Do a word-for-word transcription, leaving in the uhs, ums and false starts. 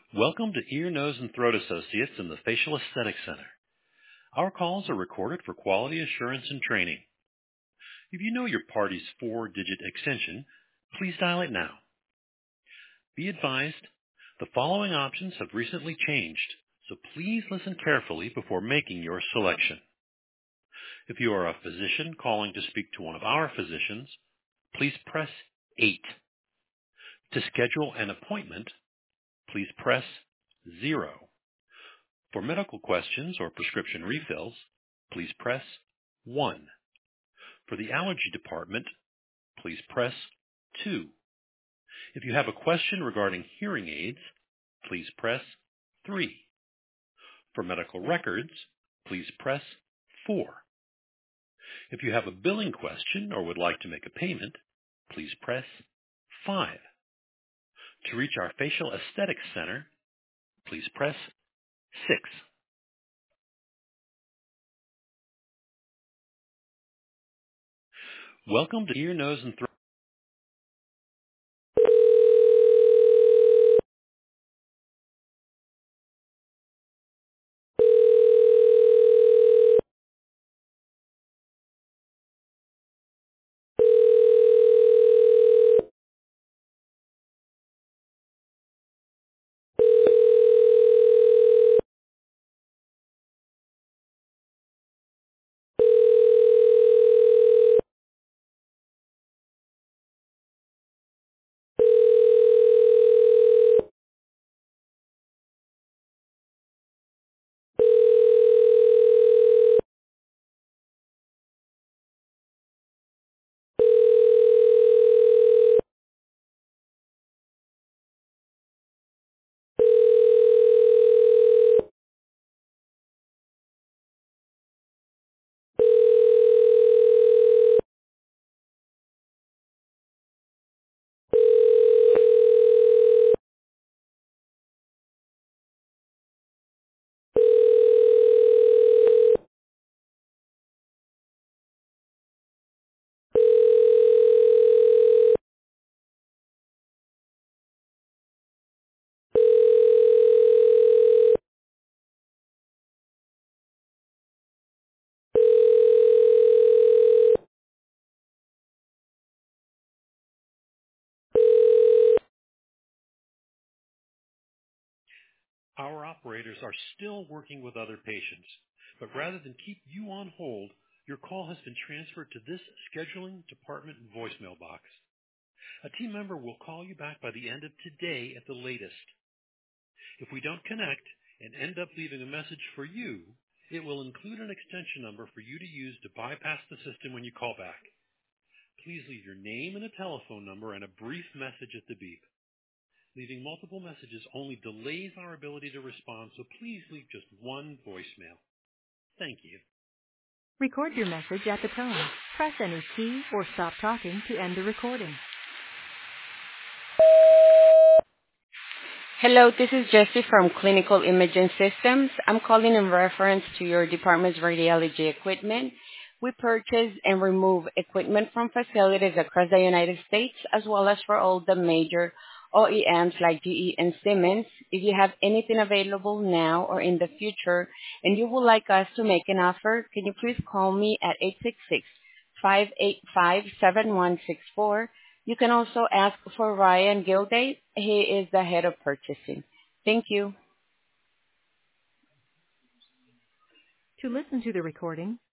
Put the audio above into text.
Welcome to Ear, Nose, and Throat Associates in the Facial Aesthetic Center. Our calls are recorded for quality assurance and training. If you know your party's four-digit extension, please dial it now. Be advised, the following options have recently changed, so please listen carefully before making your selection. If you are a physician calling to speak to one of our physicians, please press eight. To schedule an appointment, please press zero. For medical questions or prescription refills, please press one. For the allergy department, please press two. If you have a question regarding hearing aids, please press three. For medical records, please press four. If you have a billing question or would like to make a payment, please press five. To reach our Facial Aesthetics Center, please press six. Welcome to Ear, Nose, and Throat. Our operators are still working with other patients, but rather than keep you on hold, your call has been transferred to this scheduling department voicemail box. A team member will call you back by the end of today at the latest. If we don't connect and end up leaving a message for you, it will include an extension number for you to use to bypass the system when you call back. Please leave your name and a telephone number and a brief message at the beep. Leaving multiple messages only delays our ability to respond, so please leave just one voicemail. Thank you. Record your message at the tone. Press any key or stop talking to end the recording. Hello, this is Jessie from Clinical Imaging Systems. I'm calling in reference to your department's radiology equipment. We purchase and remove equipment from facilities across the United States, as well as for all the major O E Ms like G E and Siemens. If you have anything available now or in the future and you would like us to make an offer, can you please call me at eight six six, five eight five, seven one six four. You can also ask for Ryan Gilday. He is the head of purchasing. Thank you. To listen to the recording,